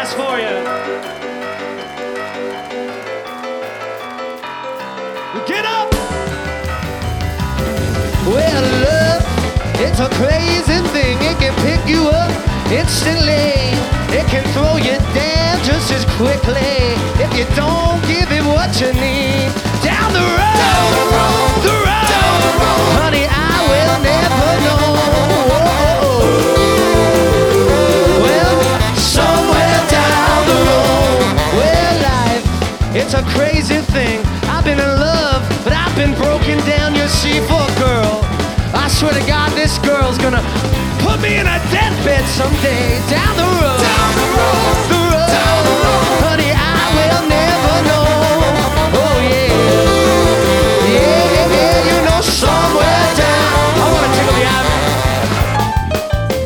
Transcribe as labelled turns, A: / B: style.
A: hands for you. Get up!
B: Well, love, it's a crazy thing. It can pick you up instantly. It can throw you down just as quickly if you don't give it what you need. Down the road, the road, honey, I will never know. Well, somewhere down the road. Well, life, it's a crazy thing. I've been in love, but I've been broken down, you see, for a girl. I swear to God, this girl's gonna put me in a deathbed someday. Down the road.